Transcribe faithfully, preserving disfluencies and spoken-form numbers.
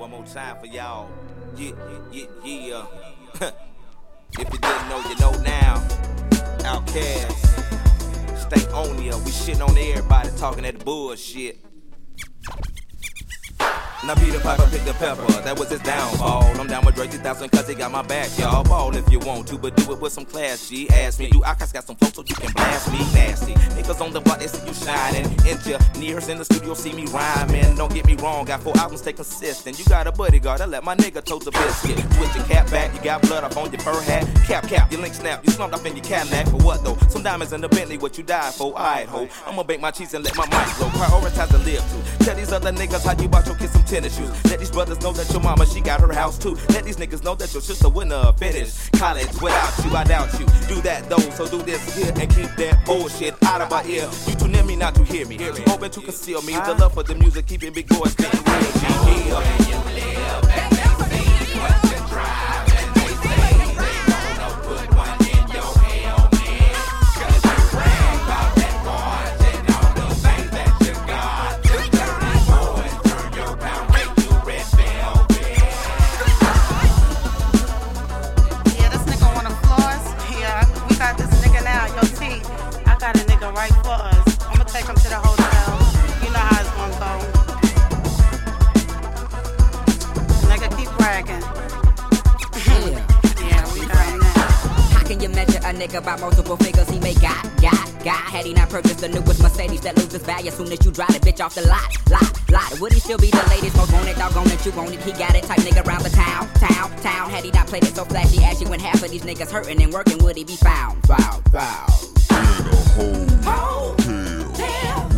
One more time for y'all. Yeah, yeah, yeah, yeah. If you didn't know, you know now. Outkast, stay on ya. We shitting on everybody talking that bullshit. Now Peter Piper picked the pepper, that was his downfall. I'm down with Drake two thousand cause he got my back, y'all. Ball if you want to, but do it with some class, G. Ask me, do Outkast got some flow so you can blast me nasty. Niggas on the block, they see you shining. Engineers in the studio see me rhyming. Don't get me wrong, got four albums, stay consistent. You got a bodyguard, I let my nigga tote the biscuit. Switch your cap back, you got blood up on your fur hat. Cap, cap, your link snap, you slumped up in your Cadillac. For what though? Some diamonds in the Bentley, what you died for? Alright ho, I'ma bake my cheese and let my mic blow. Prioritize to live to. Tell these other niggas how you bought your kids some tennis shoes. Let these brothers know that your mama, she got her house too. Let these niggas know that your sister wouldn't finish college without you. I doubt you. Do that though, so do this here and keep that bullshit out of my ear. You too near me not to hear me. Too open to conceal me. The love for the music, keeping big boys getting real. G. Yeah. Where you live and they see what you drive and they say they wanna put one in your hell, man. Cause you brag about that boy and all the things that you got. Just dirty boys, turn your pound rate to red velvet. Yeah, this nigga wanna floss. Yeah, we got this nigga now, yo T. I got a nigga right for us. I'ma take him to the hotel. You know how it's gonna go. Nigga, keep bragging. Yeah. Yeah, we got him now. How can you measure a nigga by multiple figures he may got, got, got? Had he not purchased the newest Mercedes that loses value as soon as you drive the bitch off the lot, lot, lot? Would he still be the latest, most wanted, doggone it, you want it? He got it, type nigga around the town, town, town. Had he not played it so flashy, ashy when half of these niggas hurting and working, would he be found, found, found? In a hole, Oh, hell, hell.